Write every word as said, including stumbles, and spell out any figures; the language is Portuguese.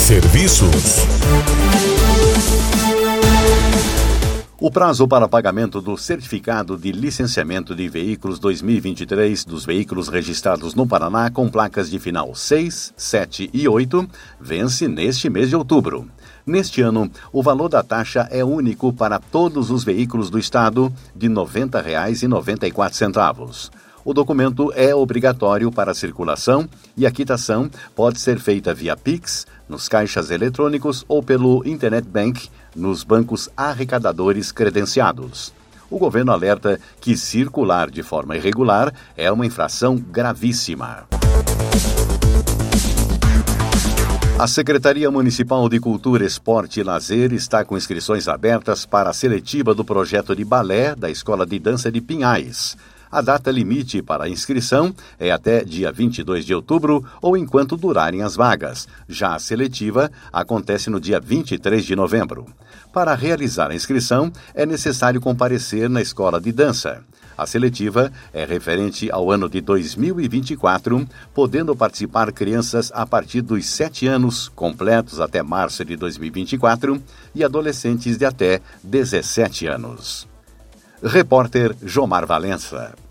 Serviços. O prazo para pagamento do certificado de licenciamento de veículos dois mil e vinte e três dos veículos registrados no Paraná com placas de final seis, sete e oito vence neste mês de outubro. Neste ano, o valor da taxa é único para todos os veículos do estado, de noventa reais e noventa e quatro centavos. O documento é obrigatório para a circulação e a quitação pode ser feita via Pix, nos caixas eletrônicos ou pelo Internet Bank, nos bancos arrecadadores credenciados. O governo alerta que circular de forma irregular é uma infração gravíssima. A Secretaria Municipal de Cultura, Esporte e Lazer está com inscrições abertas para a seletiva do projeto de balé da Escola de Dança de Pinhais. A data limite para a inscrição é até dia vinte e dois de outubro ou enquanto durarem as vagas. Já a seletiva acontece no dia vinte e três de novembro. Para realizar a inscrição, é necessário comparecer na escola de dança. A seletiva é referente ao ano de dois mil e vinte e quatro, podendo participar crianças a partir dos sete anos, completos até março de dois mil e vinte e quatro, e adolescentes de até dezessete anos. Repórter Jomar Valença.